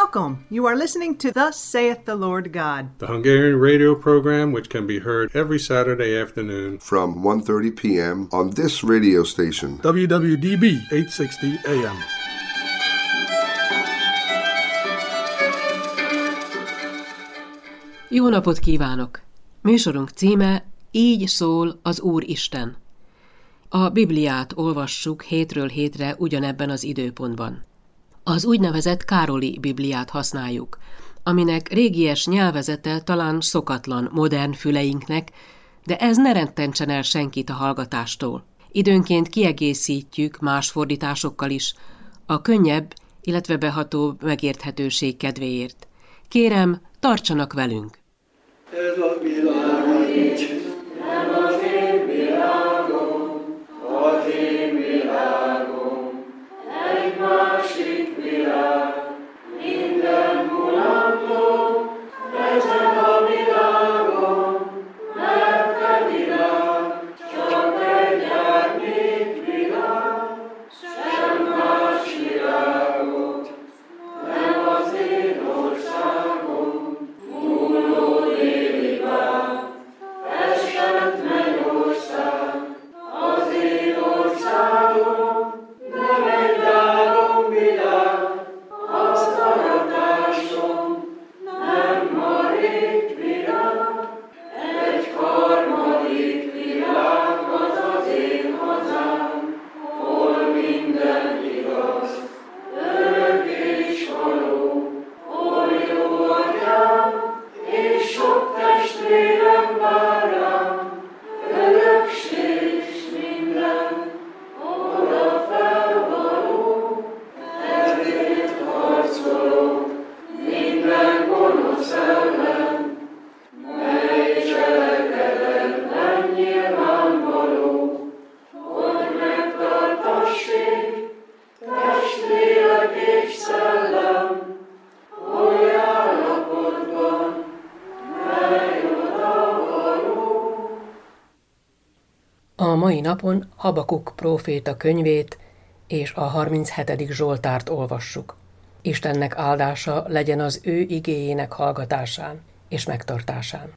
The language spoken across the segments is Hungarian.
Welcome! You are listening to Thus Saith the Lord God, the Hungarian radio program which can be heard every Saturday afternoon from 1:30 p.m. on this radio station, WWDB 860 AM. Jó napot kívánok! Műsorunk címe Így szól az Úr Isten. A Bibliát olvassuk hétről hétre ugyanebben az időpontban. Az úgynevezett Károli Bibliát használjuk, aminek régies nyelvezete talán szokatlan modern füleinknek, de ez ne rettentsen el senkit a hallgatástól. Időnként kiegészítjük más fordításokkal is, a könnyebb, illetve behatóbb megérthetőség kedvéért. Kérem, tartsanak velünk! Ez a világ nincs, nem az én világom, az én világom, egy másik világ, minden mulandó, ezen a világon, mert a világ csak egy árnyék világ, sem más világot, nem az én országom, múló déli vár, esett mennyország, az én országom, nem egy álomvilág, az aratásom, nem marék világ, egy harmadik világ, az az én hazám, hol minden igaz, örök és való, hol jó atyám, és sok testvérem vár rám, örökség s minden, oda felvaló, ezért harcolok, minden gonosz ellen, mely cselekedetlen nyilvánvaló, hogy megtartassék, test, lélek és szellem, oly állapotban, mely oda való. A mai napon Habakuk próféta könyvét és a 37. Zsoltárt olvassuk. Istennek áldása legyen az ő igéjének hallgatásán és megtartásán.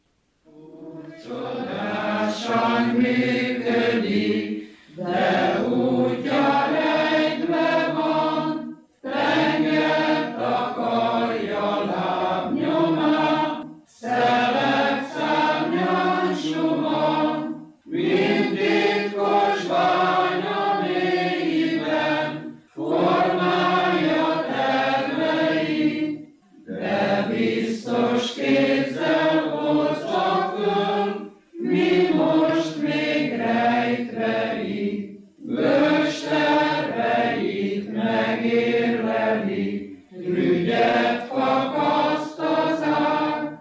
Csodásan működik, de útja rejtve van, tengert akarja lábnyomán, szelek szárnyán suhan, mint titkos bánya mélyében, formálja terveit, de biztos kézzel hozza föl, mi most még rejtve itt, bölcs terveit megérleli, rügyet fakaszt az ág,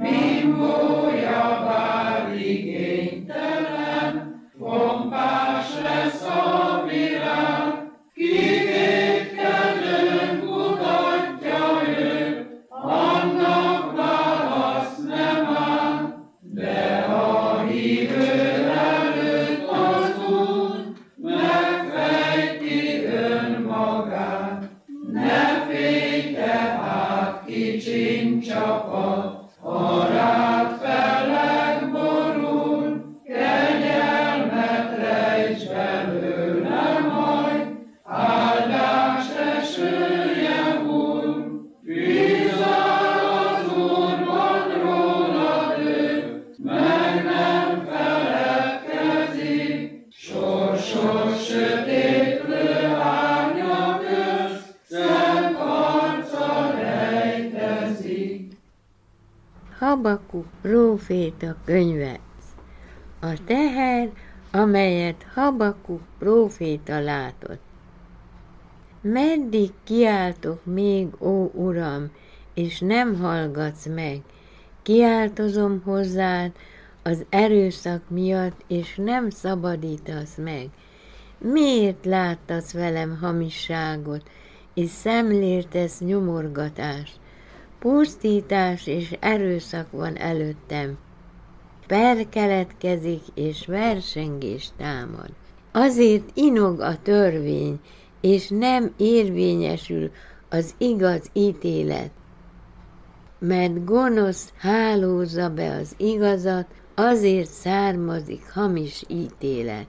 bimbója bár igénytelen, pompás lesz a virág, kivétkedőn kutatja ő, annak választ nem áll, de a hívő előtt az Úr megfejti önmagát. Ne félj tehát, kicsin csapat, ha rád felleg borul, kegyelmet rejts belőle majd, áldás esője hull, bízzál az Úrban rólad ő, meg nem feledkezik, sorsos sötétlő árnyak közt, szent arca rejtezik. Habakuk próféta könyve. A teher, amelyet Habakuk próféta látott. Meddig kiáltok még, ó Uram, és nem hallgatsz meg? Kiáltozom hozzád az erőszak miatt, és nem szabadítasz meg. Miért láttasz velem hamisságot, és szemléltesz nyomorgatást? Pusztítás és erőszak van előttem. Per keletkezik, és versengés támad. Azért inog a törvény, és nem érvényesül az igaz ítélet. Mert gonosz hálózza be az igazat, azért származik hamis ítélet.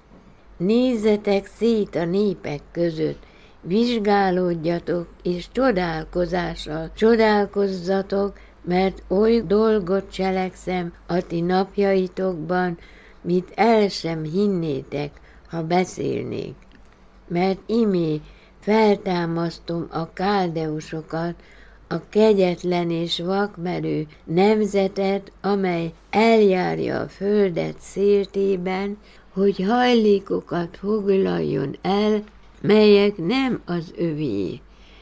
Nézzetek szét a népek között, vizsgálódjatok, és csodálkozással csodálkozzatok, mert oly dolgot cselekszem a ti napjaitokban, mit el sem hinnétek, ha beszélnék. Mert imé feltámasztom a káldeusokat, a kegyetlen és vakmerő nemzetet, amely eljárja a földet széltében, hogy hajlékokat foglaljon el, melyek nem az övé.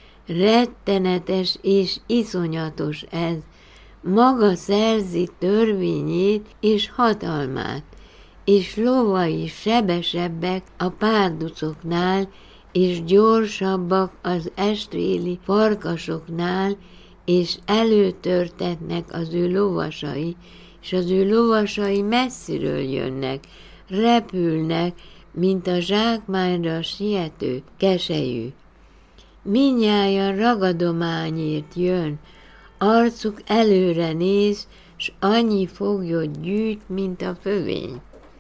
Rettenetes és iszonyatos ez, maga szerzi törvényét és hatalmát, és lovai sebesebbek a párducoknál, és gyorsabbak az estvéli farkasoknál, és előtörtetnek az ő lovasai, és az ő lovasai messziről jönnek, repülnek, mint a zsákmányra siető keselyű. Mindnyájan ragadományért jön, arcuk előre néz, s annyi foglyot gyűjt, mint a fövény.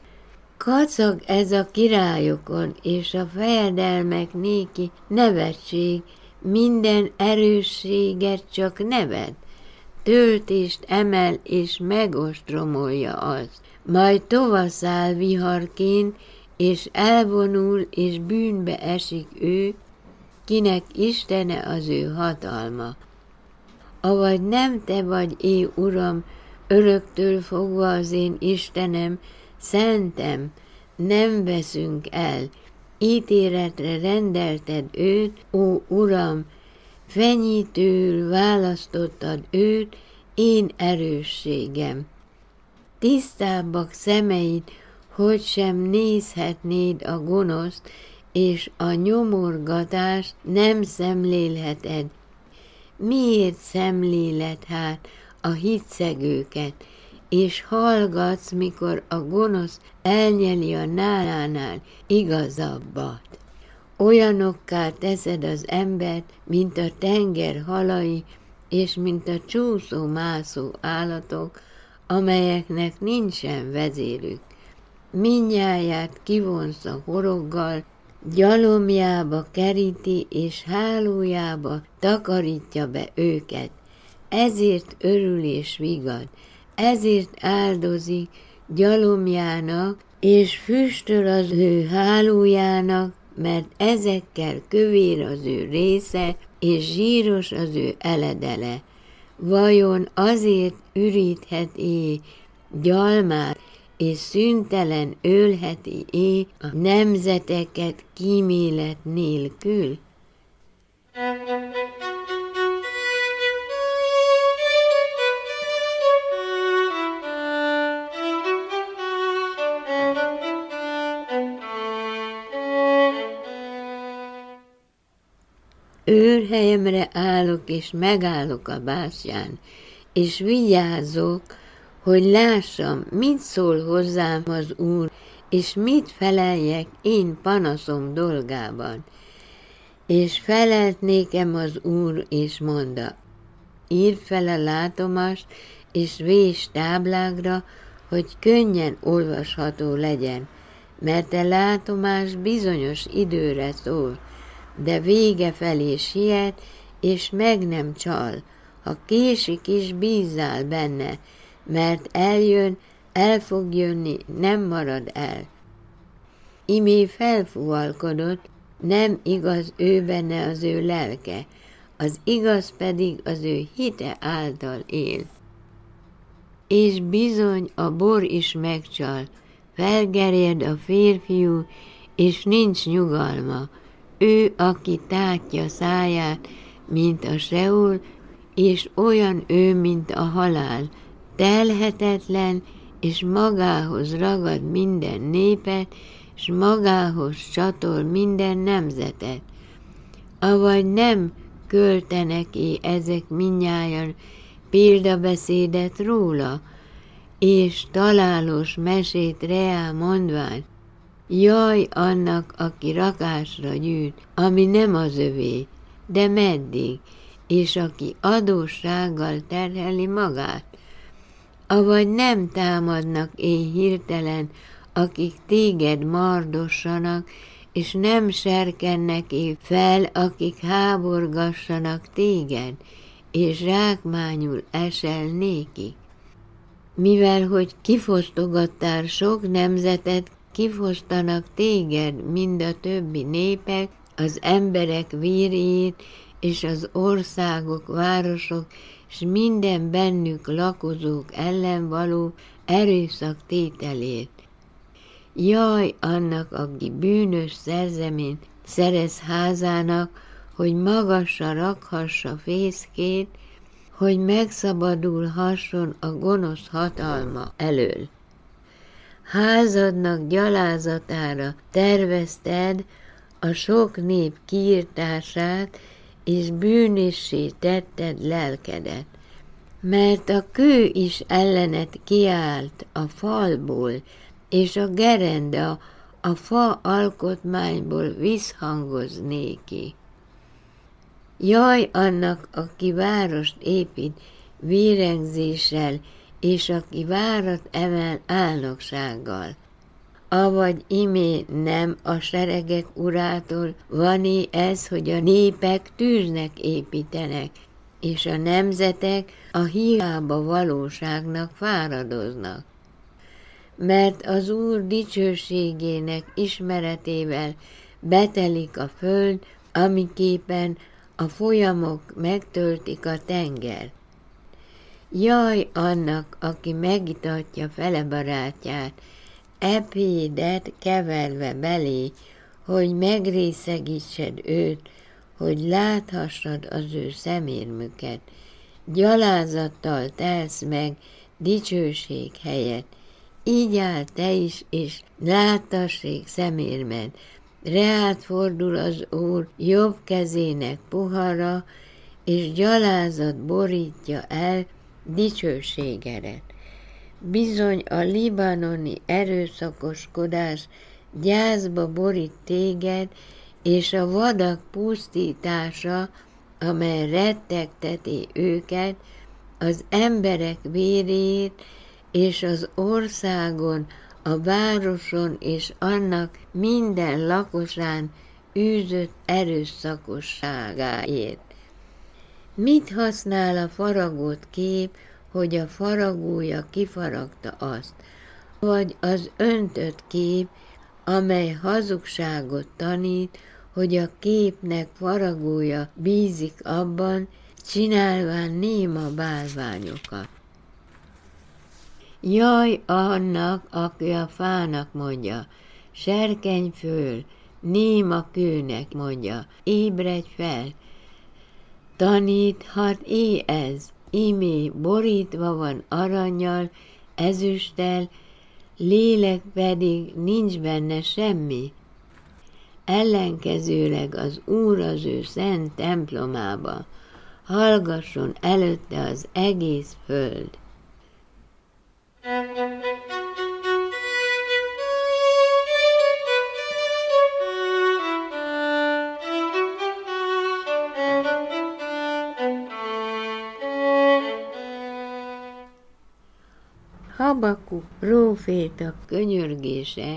Kacag ez a királyokon, és a fejedelmek néki nevetség, minden erősséget csak nevet, töltést emel és megostromolja azt. Majd tovaszáll viharként, és elvonul, és bűnbe esik ő, kinek Istene az ő hatalma. Avagy nem te vagy, é Uram, öröktől fogva az én Istenem, szentem, nem veszünk el, ítéletre rendelted őt, ó Uram, fenyítőül választottad őt, én erősségem. Tisztábbak szemeid, hogy sem nézhetnéd a gonoszt, és a nyomorgatást nem szemlélheted. Miért szemléled hát a hitszegőket, és hallgatsz, mikor a gonosz elnyeli a nálánál igazabbat? Olyanokká teszed az embert, mint a tenger halai, és mint a csúszó-mászó állatok, amelyeknek nincsen vezérük. Mindnyáját kivonsza horoggal, gyalomjába keríti, és hálójába takarítja be őket. Ezért örül és vigad, ezért áldozik gyalomjának, és füstöl az ő hálójának, mert ezekkel kövér az ő része, és zsíros az ő eledele. Vajon azért ürítheti gyalmát, és szüntelen ölheti a nemzeteket kímélet nélkül? Őrhelyemre állok, és megállok a bástyán, és vigyázok, hogy lássam, mit szól hozzám az Úr, és mit feleljek én panaszom dolgában. És felelt nékem az Úr, és mondta, írd fel a látomast, és vés táblákra, hogy könnyen olvasható legyen, mert a látomás bizonyos időre szól, de vége felé siet, és meg nem csal. Ha késik is, bízzál benne, mert eljön, el fog jönni, nem marad el. Imé felfúvalkodott, nem igaz ő benne az ő lelke, az igaz pedig az ő hite által él. És bizony a bor is megcsal, felgerjed a férfiú, és nincs nyugalma, ő, aki tátja száját, mint a Seul, és olyan ő, mint a halál, telhetetlen, és magához ragad minden népet, és magához csatol minden nemzetet. Avagy nem költenek-e ezek mindnyájan példabeszédet róla, és találós mesét reá mondván, jaj annak, aki rakásra gyűjt, ami nem az övé, de meddig, és aki adóssággal terheli magát? Avagy nem támadnak én hirtelen, akik téged mardossanak, és nem serkennek én fel, akik háborgassanak téged, és zsákmányul esel néki. Mivel, hogy kifosztogattál sok nemzetet, kifosztanak téged mind a többi népek, az emberek véréjét, és az országok, városok, és minden bennük lakozók ellen való erőszak tételét. Jaj annak, aki bűnös szerzeményt szerez házának, hogy magasra rakhassa fészkét, hogy megszabadulhasson a gonosz hatalma elől. Házadnak gyalázatára tervezted a sok nép kiirtását, és bűnössé tetted lelkedet, mert a kő is ellened kiállt a falból, és a gerenda a fa alkotmányból visszhangoz néki. Jaj annak, aki várost épít vérengzéssel, és aki várat emel álnoksággal. Avagy imé nem a seregek urától van-e ez, hogy a népek tűznek építenek, és a nemzetek a hiába valóságnak fáradoznak. Mert az Úr dicsőségének ismeretével betelik a föld, amiképpen a folyamok megtöltik a tenger. Jaj annak, aki megitatja fele barátját, ebédet keverve belé, hogy megrészegítsed őt, hogy láthassad az ő szemérmüket. Gyalázattal telsz meg dicsőség helyett. Így áll te is, és láttassék szemérmed. Reád fordul az Úr jobb kezének pohara, és gyalázat borítja el dicsőségedet. Bizony a libanoni erőszakoskodás gyászba borít téged, és a vadak pusztítása, amely rettegteti őket, az emberek véréjét, és az országon, a városon és annak minden lakosán űzött erőszakosságáért. Mit használ a faragott kép, hogy a faragója kifaragta azt, vagy az öntött kép, amely hazugságot tanít, hogy a képnek faragója bízik abban, csinálván néma bálványokat. Jaj annak, aki a fának mondja, serkenj föl, néma kőnek mondja, ébredj fel. Taníthat ez, imé borítva van arannyal, ezüsttel, lélek pedig nincs benne semmi. Ellenkezőleg az Úr az ő szent templomába, hallgasson előtte az egész föld. Habakuk próféta könyörgése: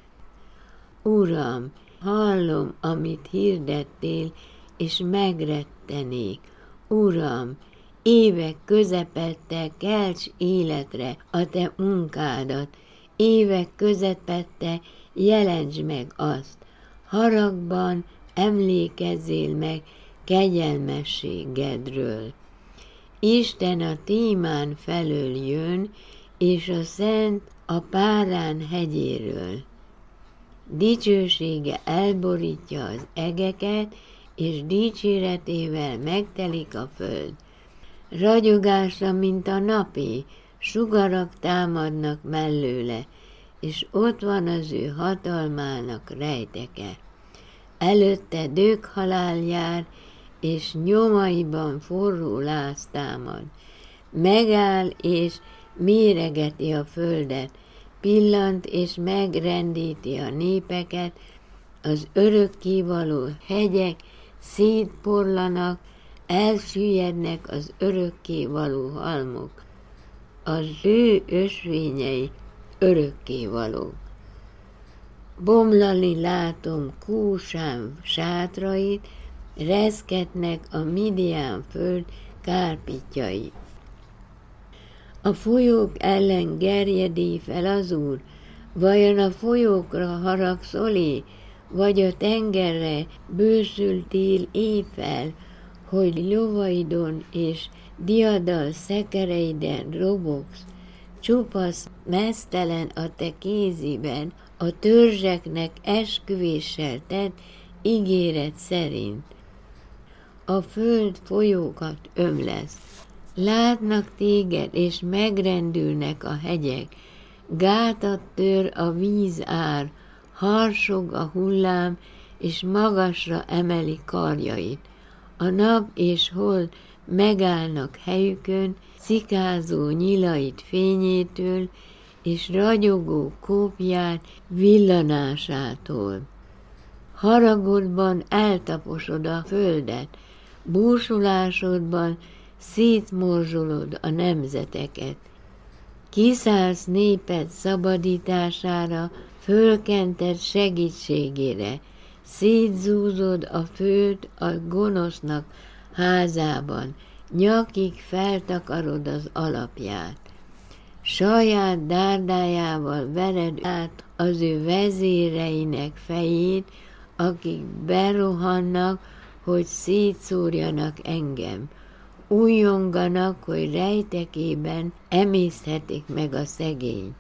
Uram, hallom, amit hirdettél, és megrettenék. Uram, évek közepette kelts életre a te munkádat, évek közepette jelentsd meg azt. Haragban emlékezzél meg kegyelmességedről. Isten a Tímán felől jön, és a Szent a Párán hegyéről. Dicsősége elborítja az egeket, és dicséretével megtelik a föld. Ragyogása, mint a napé, sugarak támadnak mellőle, és ott van az ő hatalmának rejteke. Előtte döghalál jár, és nyomaiban forró láz támad. Megáll, és méregeti a földet, pillant és megrendíti a népeket, az örökkévaló hegyek szétporlanak, elsüllyednek az örökké való halmok, az ő ösvényei örökké valók. Bomlani látom Kúsán sátrait, reszketnek a Midián föld kárpitjai. A folyók ellen gerjedé fel az Úr, vajon a folyókra haragszol-é, vagy a tengerre bőszültél éjfel, hogy lovaidon és diadal szekereiden robogsz, csupasz meztelen a te kéziben, a törzseknek esküvéssel tett ígéret szerint. A föld folyókat ömlesz. Látnak téged, és megrendülnek a hegyek, gátat tör a vízár, harsog a hullám, és magasra emeli karjait. A nap és hold megállnak helyükön, cikázó nyilait fényétől, és ragyogó kópját villanásától. Haragodban eltaposod a földet, búsulásodban szétmorzsolod a nemzeteket. Kiszállsz néped szabadítására, fölkented segítségére, szétzúzod a főt a gonosznak házában, nyakig feltakarod az alapját. Saját dárdájával vered át az ő vezéreinek fejét, akik berohannak, hogy szétszórjanak engem. Újonganak, hogy rejtekében emészthetik meg a szegényt.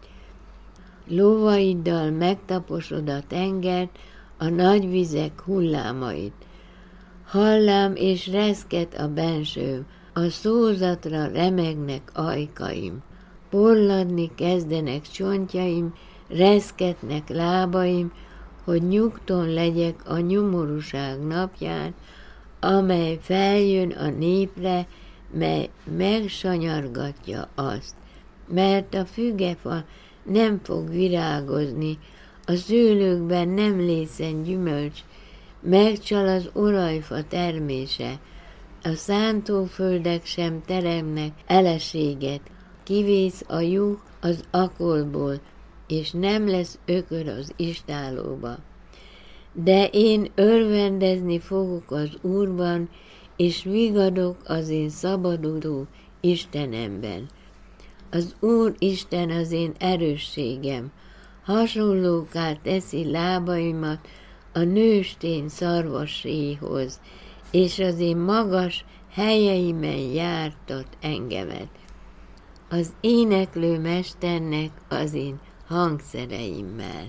Lovaiddal megtaposod a tengert, a nagy vizek hullámait. Hallám és reszket a bensőm, a szózatra remegnek ajkaim. Porladni kezdenek csontjaim, reszketnek lábaim, hogy nyugton legyek a nyomorúság napján, amely feljön a népre, mely megsanyargatja azt. Mert a fügefa nem fog virágozni, a szőlőkben nem lészen gyümölcs, megcsal az olajfa termése, a szántóföldek sem teremnek eleséget, kivész a juh az akolból, és nem lesz ökör az istállóba. De én örvendezni fogok az Úrban, és vigadok az én szabaduló Istenemben. Az Úr Isten az én erősségem, hasonlóká teszi lábaimat a nőstény szarvaséhoz, és az én magas helyeimen jártat engemet. Az éneklő mesternek az én hangszereimmel.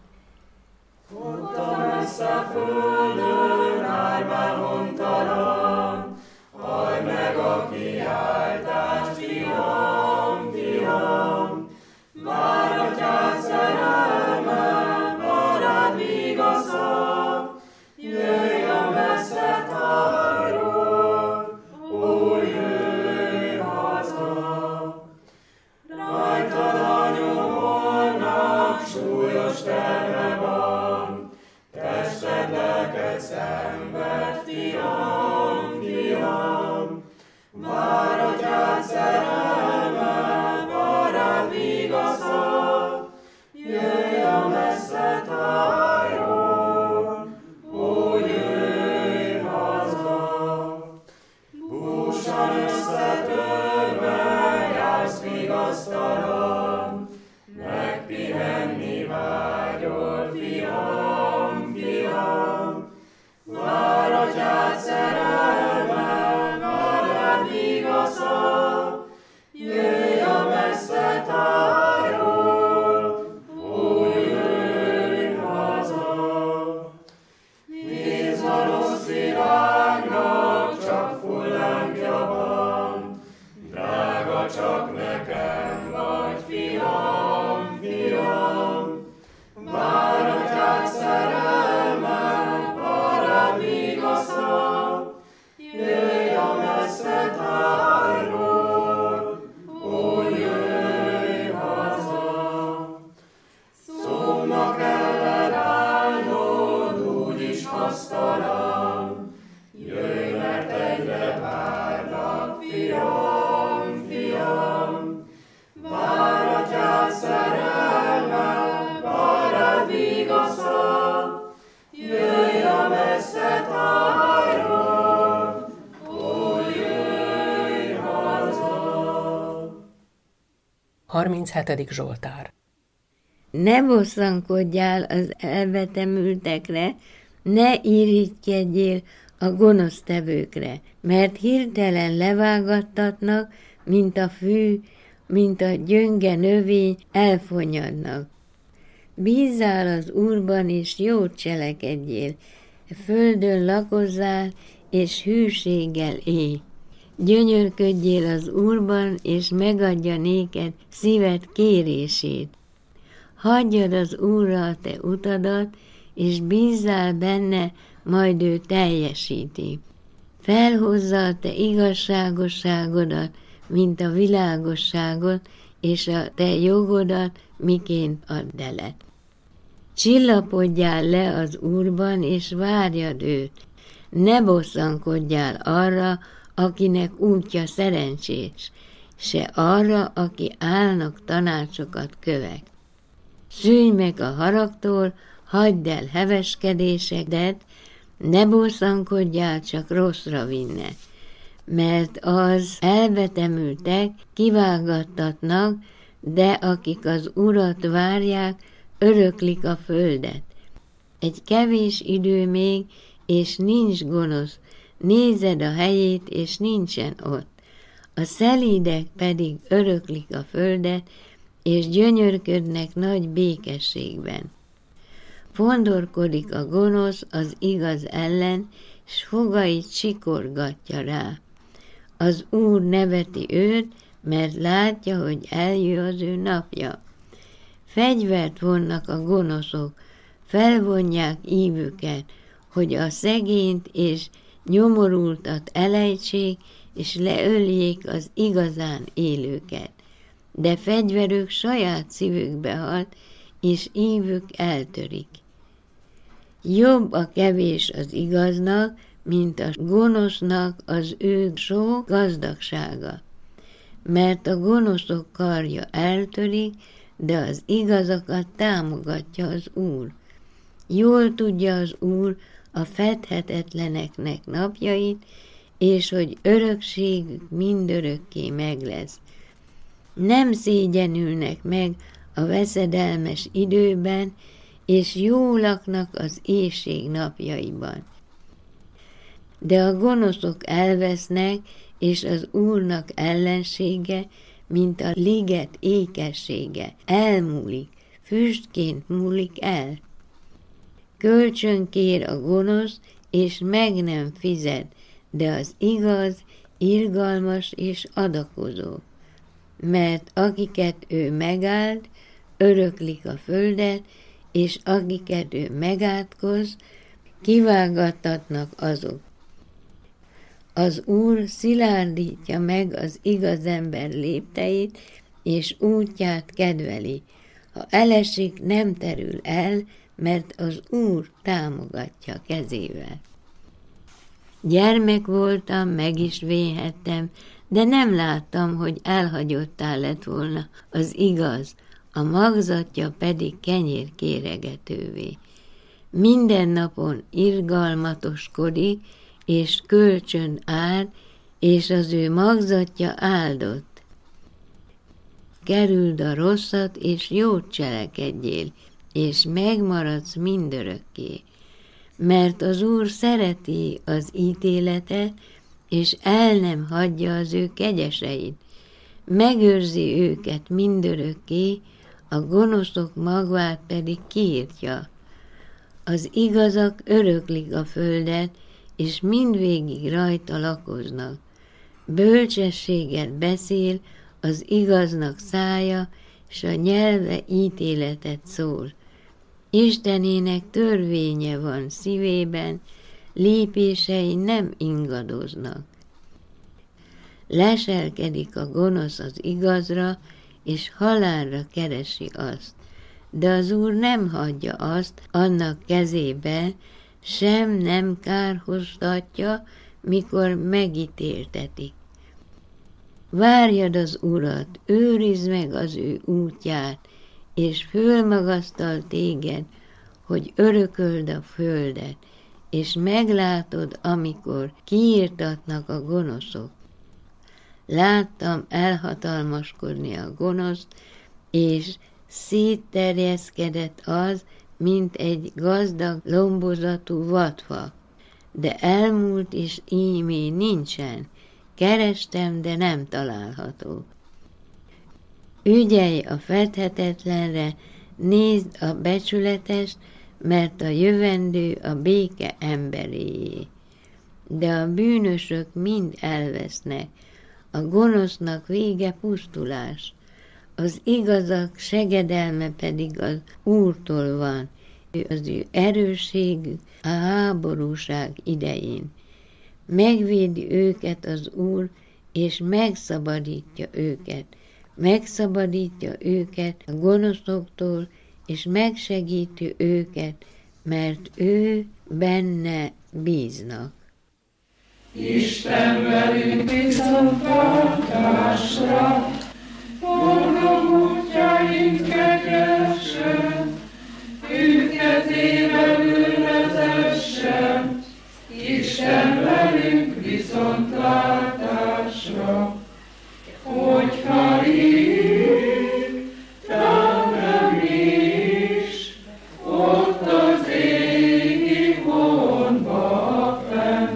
Futtam össze földön, árván hontalan, hallj meg a kiáltást, fiam, fiam, vár atyád szerelme, barád vigasza, jöjj a messze tájról, ó, jöjj haza. Rajtad a nyomornak súlyos terhe van, tested, lelked szenved, fiam, fiam. Vár atyád szerelme, barád vigasza, jöjj a messze tájról, ó, jöjj haza. Búsan összetörve jársz vigasztalan, megpihenni vágyol, fiam, fiam. Vár atyád szerelme, barád vigasza, jöjj a messze tájról, ó, jöjj haza. Nézd a rossz világnak, csak fullánkja van, drága csak nekem vagy, fiam, fiam. Vár atyád vigasza, jöjj a messze tájról, ó, jöjj haza. 37. Zsoltár. Ne bosszankodjál az elvetemültekre, ne irigykedjél a gonosztevőkre, mert hirtelen levágattatnak, mint a fű, mint a gyönge növény, elfonyadnak. Bízzál az Úrban, és jót cselekedjél, földön lakozzál, és hűséggel élj. Gyönyörködjél az Úrban, és megadja néked szíved kérését. Hagyjad az Úrra a te utadat, és bízzál benne, majd ő teljesíti. Felhozza a te igazságosságodat, mint a világosságot, és a te jogodat, miként a delet. Csillapodjál le az Úrban, és várjad őt. Ne bosszankodjál arra, akinek útja szerencsés, se arra, aki álnak tanácsokat követ. Szűnj meg a haragtól, hagyd el heveskedésedet, ne bosszankodjál, csak rosszra vinne, mert az elvetemültek kivágattatnak, de akik az Urat várják, öröklik a földet. Egy kevés idő még, és nincs gonosz, nézed a helyét, és nincsen ott. A szelídek pedig öröklik a földet, és gyönyörködnek nagy békességben. Fondorkodik a gonosz az igaz ellen, s fogait sikorgatja rá. Az Úr neveti őt, mert látja, hogy eljön az ő napja. Fegyvert vonnak a gonoszok, felvonják ívüket, hogy a szegényt és nyomorultat elejtsék, és leöljék az igazán élőket. De fegyverük saját szívükbe halt, és ívük eltörik. Jobb a kevés az igaznak, mint a gonosznak az ő sok gazdagsága. Mert a gonoszok karja eltörik, de az igazakat támogatja az Úr. Jól tudja az Úr a fedhetetleneknek napjait, és hogy örökségük mindörökké meg lesz. Nem szégyenülnek meg a veszedelmes időben, és jól laknak az éhség napjaiban. De a gonoszok elvesznek, és az Úrnak ellensége, mint a liget ékessége, elmúlik, füstként múlik el. Kölcsön kér a gonosz, és meg nem fizet, de az igaz, irgalmas és adakozó. Mert akiket ő megáld, öröklik a földet, és akiket ő megátkoz, kivágattatnak azok. Az Úr szilárdítja meg az igaz ember lépteit, és útját kedveli. Ha elesik, nem terül el, mert az Úr támogatja kezével. Gyermek voltam, meg is véhettem, de nem láttam, hogy elhagyottá lett volna az igaz, a magzatja pedig kenyérkéregetővé. Minden napon irgalmatoskodik, és kölcsön áld, és az ő magzatja áldott. Kerüld a rosszat, és jót cselekedjél, és megmaradsz mindörökké. Mert az Úr szereti az ítéletet, és el nem hagyja az ő kegyeseit. Megőrzi őket mindörökké, a gonoszok magvát pedig kiírtja. Az igazak öröklik a földet, és mindvégig rajta lakoznak. Bölcsességet beszél, az igaznak szája, s a nyelve ítéletet szól. Istenének törvénye van szívében, lépései nem ingadoznak. Leselkedik a gonosz az igazra, és halálra keresi azt. De az Úr nem hagyja azt annak kezébe, sem nem kárhoztatja, mikor megítéltetik. Várjad az Urat, őrizd meg az ő útját, és fölmagasztal téged hogy örököld a földet, és meglátod, amikor kiirtatnak a gonoszok. Láttam elhatalmaskodni a gonoszt, és szétterjeszkedett az, mint egy gazdag lombozatú vadfa. De elmúlt, és ímé nincsen. Kerestem, de nem található. Ügyelj a fedhetetlenre, nézd a becsületest, mert a jövendő a béke emberéjé. De a bűnösök mind elvesznek, a gonosznak vége pusztulás, az igazak segedelme pedig az Úrtól van, az ő erősségük a háborúság idején. Megvédi őket az Úr, és megszabadítja őket. Megszabadítja őket a gonoszoktól, és megsegíti őket, mert ő benne bíznak. Isten velünk viszontlátásra, boldog útjaink kegyesen, ő kezével vezesse, Isten velünk viszontlátásra, hogyha hív, rám nem is, ott az égi honba fenn.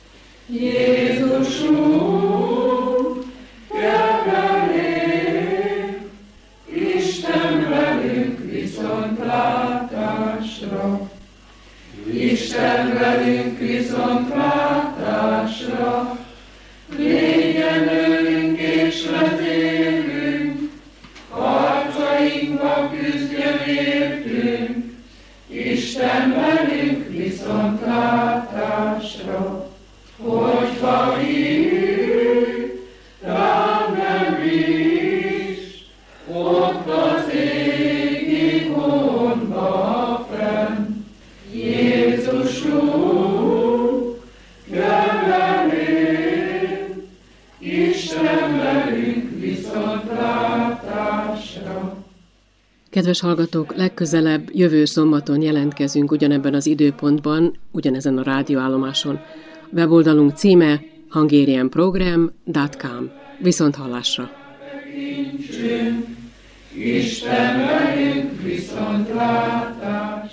Jézusunk, gyere velünk, Isten velünk viszontlátásra. Isten velünk viszontlátásra, légyen őnk és vezérünk, harcainkba küzdjön értünk, Isten velünk viszontlátásra. Hogyha hív, rám nem is, ott az égi honba fenn. Jézusunk, gyere velünk, Isten velünk viszontlátásra. Kedves hallgatók, legközelebb jövő szombaton jelentkezünk ugyanebben az időpontban, ugyanezen a rádióállomáson. Weboldalunk címe hungarianprogram.com. Viszonthallásra! Isten velünk viszontlátásra.